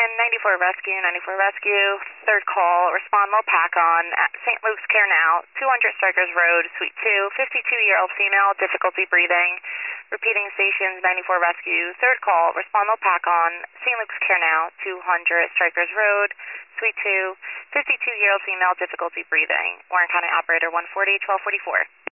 Station, 94 Rescue, 94 Rescue. Third call, respond low pack on at St. Luke's Care Now, 200 Strikers Road, Suite 2, 52-year-old female, difficulty breathing. Repeating stations, 94 Rescue. Third call, respond low pack on St. Luke's Care Now, 200 Strikers Road, Suite 2, 52-year-old female, difficulty breathing. Warren County Operator 140, 1244.